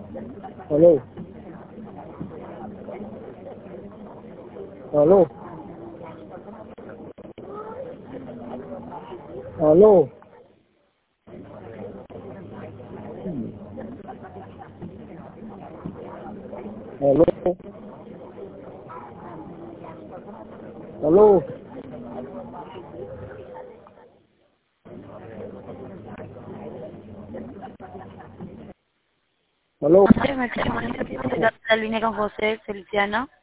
Alô? Alô? Alô? Alô? Alô? Alô? Entonces me quedé con esa línea con José Feliciano.